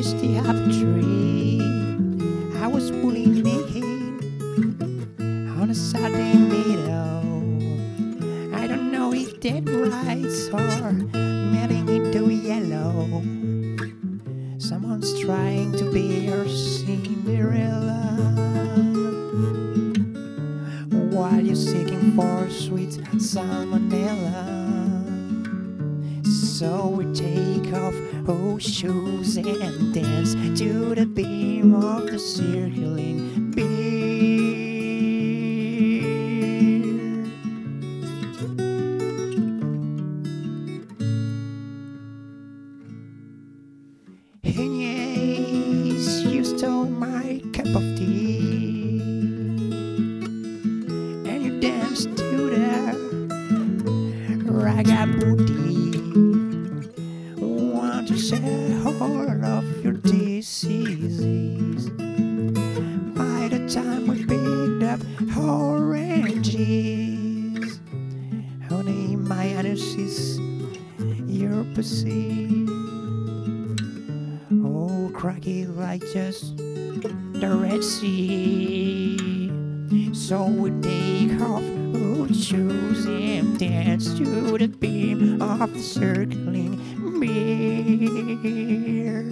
reached the apple tree. I was pulling it on a Saturday meadow. I don't know if that rights are melting into yellow. Someone's trying to be your Cinderella while you're seeking for sweet salmonella. So we take off our shoes and dance to the beam of the circling beer. And yes, you stole my cup of tea, and you danced to the ragabooty. Want to share all of your diseases. By the time we picked up oranges, honey, my analysis, your pussy. Oh, cracky like just the Red Sea. So we take off our shoes and dance to the beam of the circling beer.